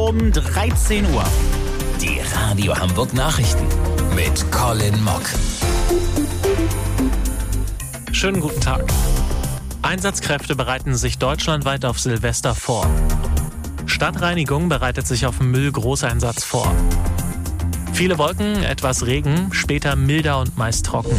um 13 Uhr. Die Radio Hamburg Nachrichten mit Colin Mock. Schönen guten Tag. Einsatzkräfte bereiten sich deutschlandweit auf Silvester vor. Stadtreinigung bereitet sich auf Müll-Großeinsatz vor. Viele Wolken, etwas Regen, später milder und meist trocken.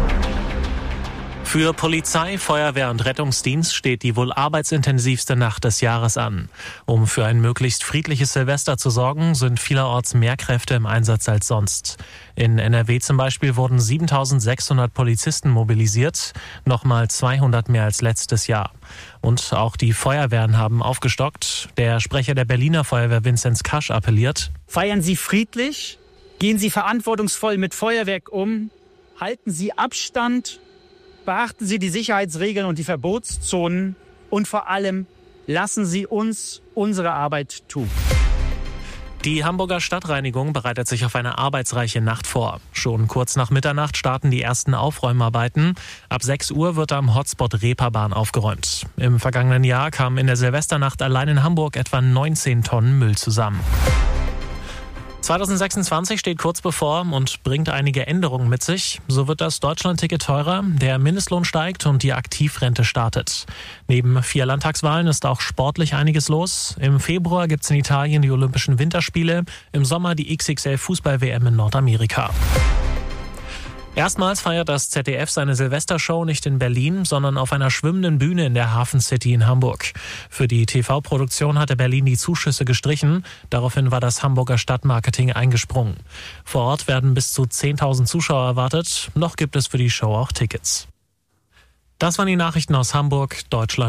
Für Polizei, Feuerwehr und Rettungsdienst steht die wohl arbeitsintensivste Nacht des Jahres an. Um für ein möglichst friedliches Silvester zu sorgen, sind vielerorts mehr Kräfte im Einsatz als sonst. In NRW zum Beispiel wurden 7.600 Polizisten mobilisiert, nochmal 200 mehr als letztes Jahr. Und auch die Feuerwehren haben aufgestockt. Der Sprecher der Berliner Feuerwehr, Vinzenz Kasch, appelliert: Feiern Sie friedlich, gehen Sie verantwortungsvoll mit Feuerwerk um, halten Sie Abstand, beachten Sie die Sicherheitsregeln und die Verbotszonen und vor allem lassen Sie uns unsere Arbeit tun. Die Hamburger Stadtreinigung bereitet sich auf eine arbeitsreiche Nacht vor. Schon kurz nach Mitternacht starten die ersten Aufräumarbeiten. Ab 6 Uhr wird am Hotspot Reeperbahn aufgeräumt. Im vergangenen Jahr kamen in der Silvesternacht allein in Hamburg etwa 19 Tonnen Müll zusammen. 2026 steht kurz bevor und bringt einige Änderungen mit sich. So wird das Deutschlandticket teurer, der Mindestlohn steigt und die Aktivrente startet. Neben 4 Landtagswahlen ist auch sportlich einiges los. Im Februar gibt's in Italien die Olympischen Winterspiele, im Sommer die XXL-Fußball-WM in Nordamerika. Erstmals feiert das ZDF seine Silvestershow nicht in Berlin, sondern auf einer schwimmenden Bühne in der Hafen City in Hamburg. Für die TV-Produktion hatte Berlin die Zuschüsse gestrichen. Daraufhin war das Hamburger Stadtmarketing eingesprungen. Vor Ort werden bis zu 10.000 Zuschauer erwartet. Noch gibt es für die Show auch Tickets. Das waren die Nachrichten aus Hamburg, Deutschland.